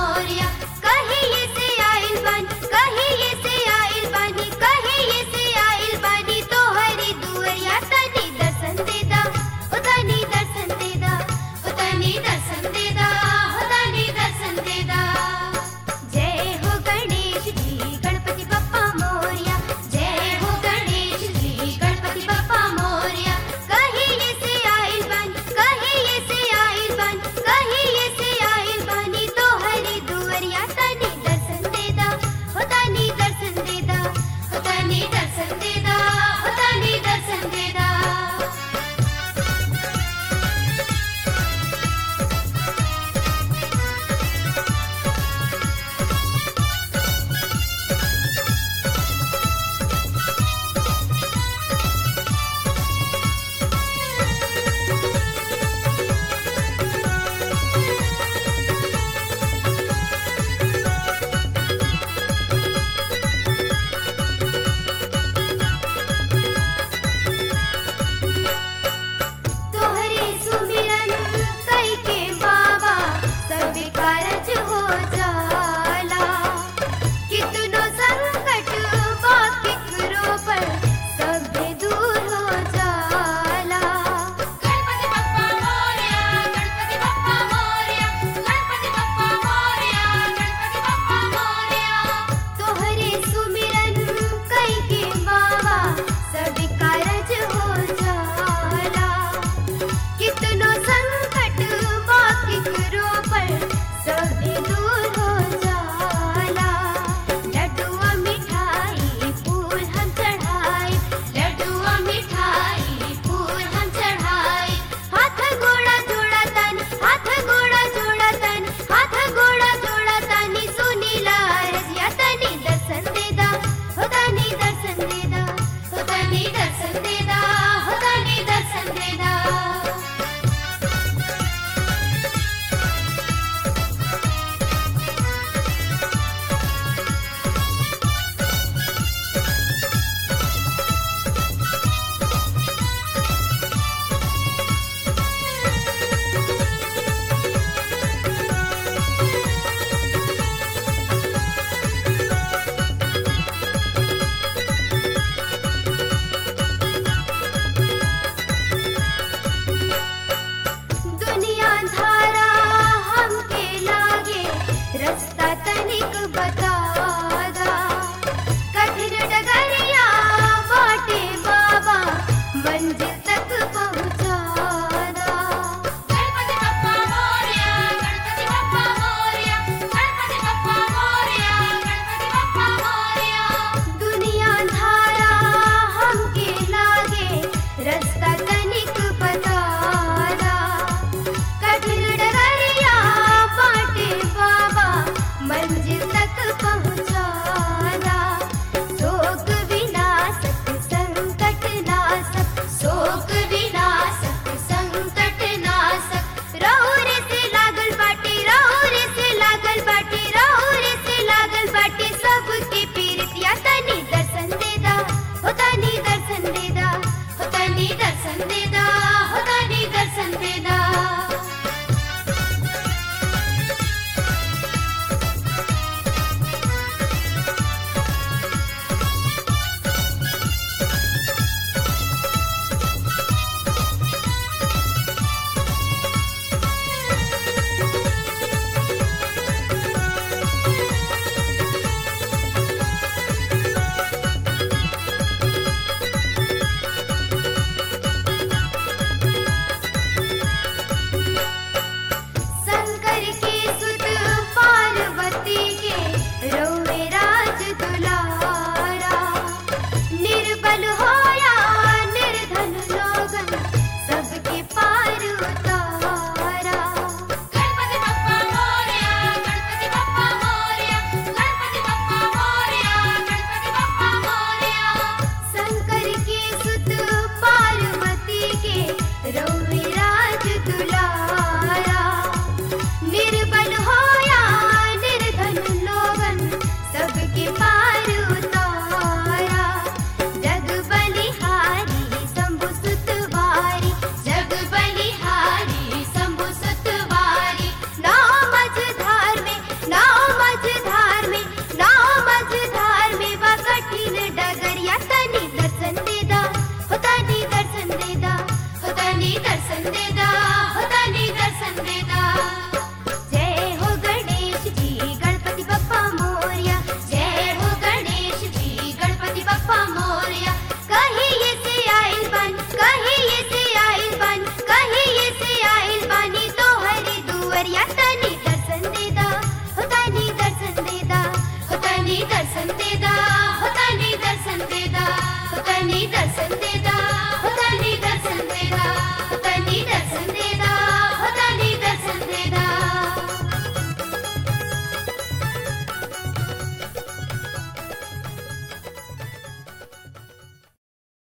मोरिया कहिए से आइल बानी कहिए से आइल बानी कहिए से आइल बानी तोहरी दुआरिया तनी दर्शन देदा ओ तनी दर्शन देदा ओ तनी दर्शन देदा ओ तनी दर्शन देदा जय हो गणेश जी गणपति बप्पा मोरिया जय हो गणेश जी गणपति बप्पा मोरिया कहिए से आइल बानी कहिए से आइल बानी कहिए से आइल बानी तोहरी दुआरिया तनी दर्शन देदा ओ तनी दर्शन देदा ओ तनी दर्शन देदा ओ तनी दर्शन देदा तोहरे सुमिरन कई के बाबा सब कारज हो जाला कितनो संकट बा केकरो पर सब दूर हो जाला गणपति बप्पा मोरिया गणपति बप्पा मोरिया गणपति बप्पा मोरिया गणपति बप्पा मोरिया तोहरे सुमिरन कई के बाबा सब कारज हो जाला कितनो संकट बा केकरो पर सब दूर हो जाला लड्डुआ मिठाई फूल हम चढ़ाए लड्डुआ मिठाई फूल हम चढ़ाए हाथ गोड़ा जोड़ा तनी हाथ गोड़ा जोड़ा तनी हाथ गोड़ा जोड़ा तनी सुनीला रजिया तनी दर्शन देदा हो तनी दर्शन देदा हो तनी दर्शन देदा हो तनी दर्शन देदा दर्शन